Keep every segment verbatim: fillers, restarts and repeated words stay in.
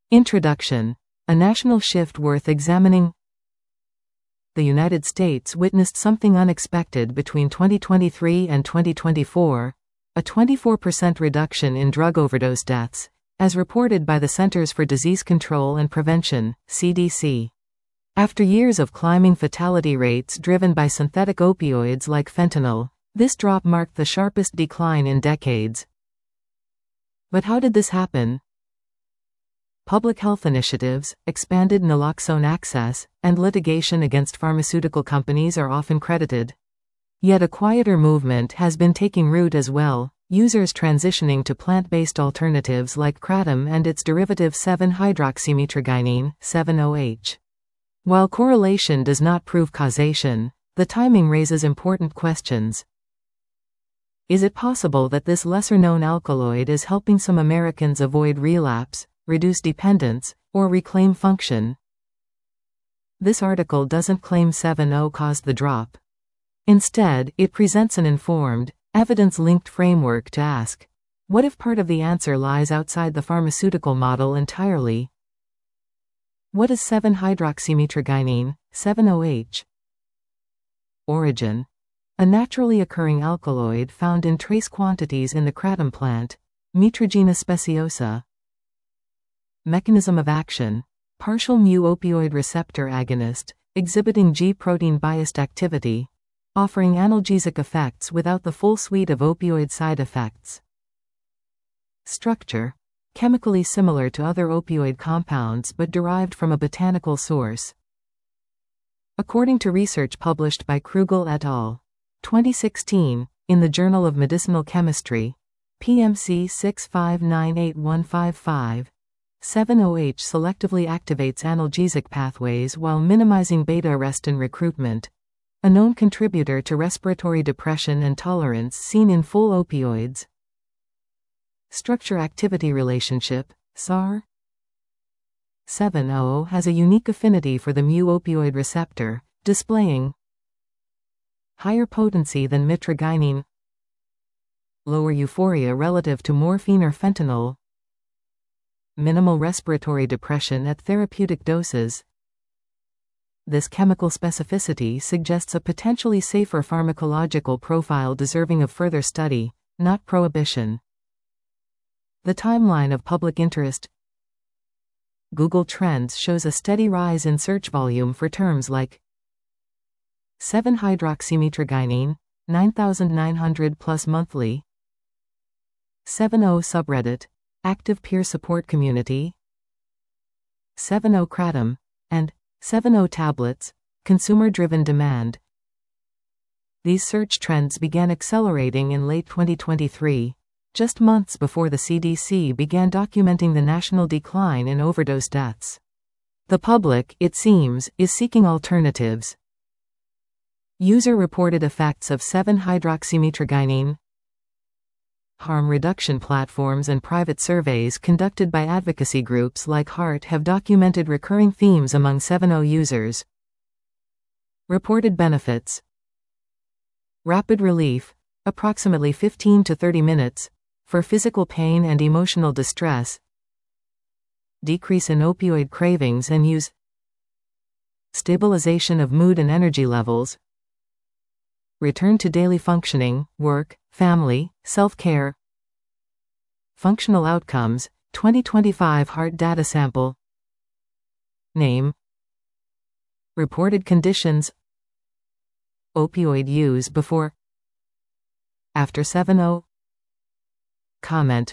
Introduction. A national shift worth examining. The United States witnessed something unexpected between twenty twenty-three and twenty twenty-four, a twenty-four percent reduction in drug overdose deaths, as reported by the Centers for Disease Control and Prevention, C D C. After years of climbing fatality rates driven by synthetic opioids like fentanyl, this drop marked the sharpest decline in decades. But how did this happen? Public health initiatives, expanded naloxone access, and litigation against pharmaceutical companies are often credited. Yet a quieter movement has been taking root as well, users transitioning to plant-based alternatives like kratom and its derivative seven hydroxymitragynine, seven O H. While correlation does not prove causation, the timing raises important questions. Is it possible that this lesser-known alkaloid is helping some Americans avoid relapse, reduce dependence, or reclaim function? This article doesn't claim seven O caused the drop. Instead, it presents an informed, evidence-linked framework to ask, what if part of the answer lies outside the pharmaceutical model entirely? What is seven hydroxymitragynine, seven O H? Origin. A naturally occurring alkaloid found in trace quantities in the kratom plant, Mitragynous speciosa. Mechanism of action. Partial mu-opioid receptor agonist, exhibiting G-protein biased activity, offering analgesic effects without the full suite of opioid side effects. Structure. Chemically similar to other opioid compounds but derived from a botanical source. According to research published by Krugel et al. twenty sixteen, in the Journal of Medicinal Chemistry, P M C six five nine eight one five five, seven O H selectively activates analgesic pathways while minimizing beta-arrestin recruitment, a known contributor to respiratory depression and tolerance seen in full opioids. Structure-activity relationship, S A R. seven O has a unique affinity for the mu-opioid receptor, displaying higher potency than mitragynine, lower euphoria relative to morphine or fentanyl, minimal respiratory depression at therapeutic doses. This chemical specificity suggests a potentially safer pharmacological profile deserving of further study, not prohibition. The timeline of public interest. Google Trends shows a steady rise in search volume for terms like seven hydroxymitragynine, nine thousand nine hundred plus monthly, seven O subreddit, active peer support community, seven O kratom, and seven O tablets, consumer-driven demand. These search trends began accelerating in late twenty twenty-three, just months before the C D C began documenting the national decline in overdose deaths. The public, it seems, is seeking alternatives. User-reported effects of seven hydroxymitragynine. Harm reduction platforms and private surveys conducted by advocacy groups like HEART have documented recurring themes among seven O users. Reported benefits. Rapid relief, approximately fifteen to thirty minutes, for physical pain and emotional distress. Decrease in opioid cravings and use. Stabilization of mood and energy levels. Return to daily functioning, work, family, self-care. Functional outcomes, twenty twenty-five HEART data sample. Name. Reported conditions. Opioid use before, after seven O. Comment.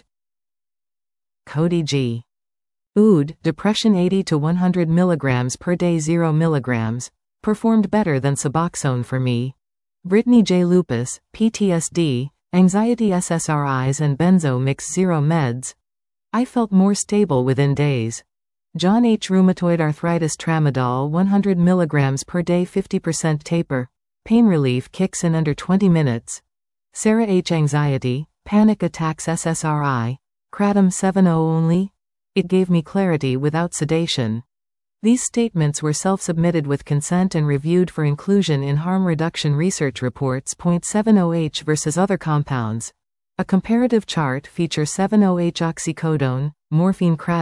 Cody G. Ood, depression eighty to one hundred milligrams per day, zero milligrams, performed better than Suboxone for me. Brittany J. Lupus, P T S D, anxiety S S R Is and benzo mix zero meds. I felt more stable within days. John H. Rheumatoid arthritis tramadol one hundred milligrams per day, fifty percent taper. Pain relief kicks in under twenty minutes. Sarah H. Anxiety, panic attacks S S R I, kratom seven O only. It gave me clarity without sedation. These statements were self-submitted with consent and reviewed for inclusion in harm reduction research reports. seven O H versus other compounds. A comparative chart features seven O H oxycodone, morphine kratom,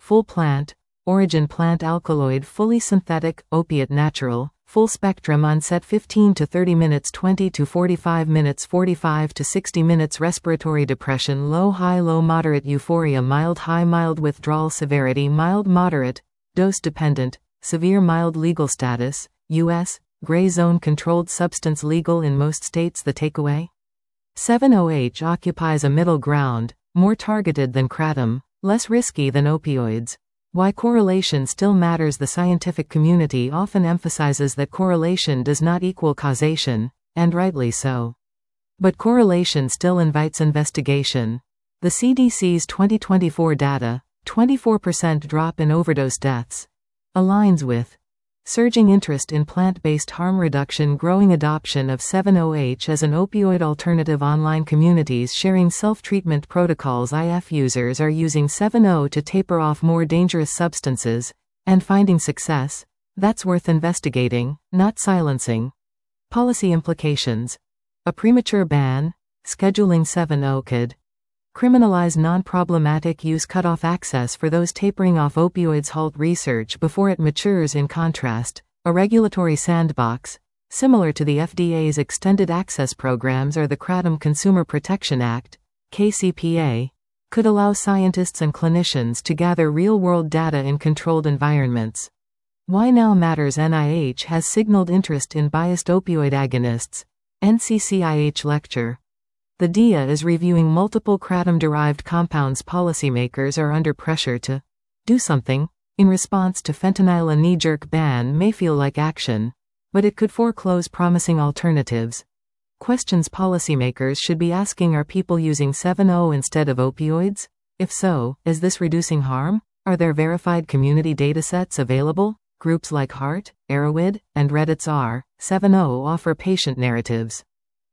full plant, origin plant alkaloid fully synthetic, opiate natural, full spectrum onset fifteen to thirty minutes twenty to forty-five minutes forty-five to sixty minutes respiratory depression low high low moderate euphoria mild high mild withdrawal severity mild moderate, dose dependent, severe mild legal status, U S, gray zone controlled substance legal in most states the takeaway? seven O H occupies a middle ground, more targeted than kratom, less risky than opioids. Why correlation still matters. The scientific community often emphasizes that correlation does not equal causation, and rightly so. But correlation still invites investigation. The C D C's twenty twenty-four data, twenty-four percent drop in overdose deaths, aligns with surging interest in plant-based harm reduction, growing adoption of seven O H as an opioid alternative, online communities sharing self-treatment protocols. I F users are using seven O to taper off more dangerous substances, and finding success. That's worth investigating, not silencing. Policy implications. A premature ban, scheduling seven O could criminalize non-problematic use, cut off access for those tapering off opioids, halt research before it matures. In contrast, a regulatory sandbox, similar to the F D A's Extended Access Programs or the Kratom Consumer Protection Act, K C P A, could allow scientists and clinicians to gather real-world data in controlled environments. Why now matters. N I H has signaled interest in biased opioid agonists. N C C I H lecture. The D A is reviewing multiple kratom-derived compounds. Policymakers are under pressure to do something. In response to fentanyl, a knee-jerk ban may feel like action, but it could foreclose promising alternatives. Questions policymakers should be asking: are people using seven O instead of opioids? If so, is this reducing harm? Are there verified community datasets available? Groups like Heart, Erowid, and Reddit's R seven O offer patient narratives.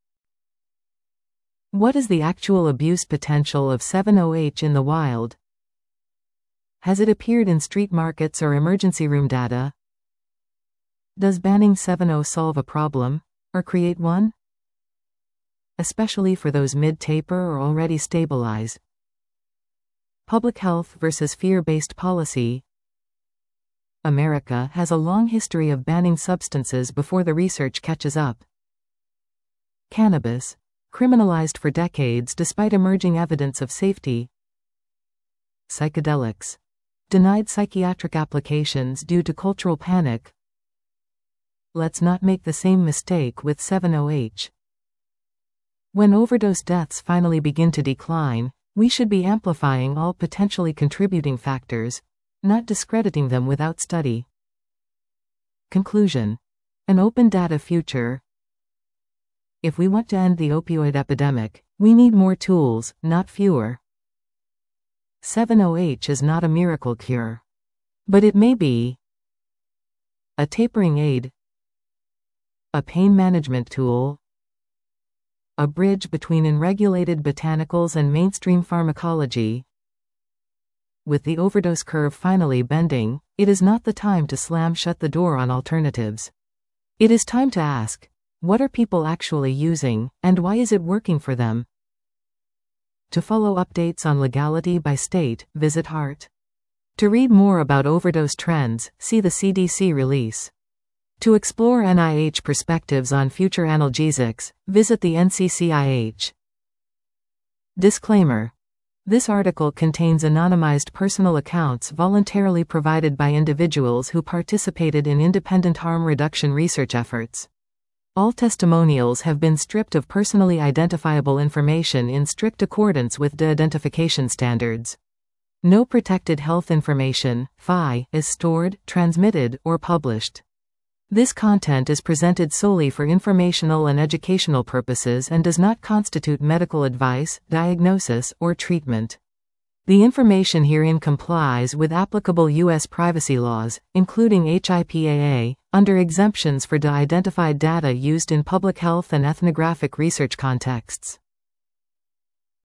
What is the actual abuse potential of seven O H in the wild? Has it appeared in street markets or emergency room data? Does banning seven O solve a problem, or create one? Especially for those mid-taper or already stabilized. Public health versus fear-based policy. America has a long history of banning substances before the research catches up. Cannabis, criminalized for decades despite emerging evidence of safety. Psychedelics, denied psychiatric applications due to cultural panic. Let's not make the same mistake with seven O H. When overdose deaths finally begin to decline, we should be amplifying all potentially contributing factors, not discrediting them without study. Conclusion. An open data future. If we want to end the opioid epidemic, we need more tools, not fewer. seven O H is not a miracle cure. But it may be a tapering aid, a pain management tool, a bridge between unregulated botanicals and mainstream pharmacology. With the overdose curve finally bending, it is not the time to slam shut the door on alternatives. It is time to ask, what are people actually using, and why is it working for them? To follow updates on legality by state, visit Heart. To read more about overdose trends, see the C D C release. To explore N I H perspectives on future analgesics, visit the N C C I H. Disclaimer. This article contains anonymized personal accounts voluntarily provided by individuals who participated in independent harm reduction research efforts. All testimonials have been stripped of personally identifiable information in strict accordance with de-identification standards. No protected health information, F I, is stored, transmitted, or published. This content is presented solely for informational and educational purposes and does not constitute medical advice, diagnosis, or treatment. The information herein complies with applicable U S privacy laws, including H I P A A, under exemptions for de-identified data used in public health and ethnographic research contexts.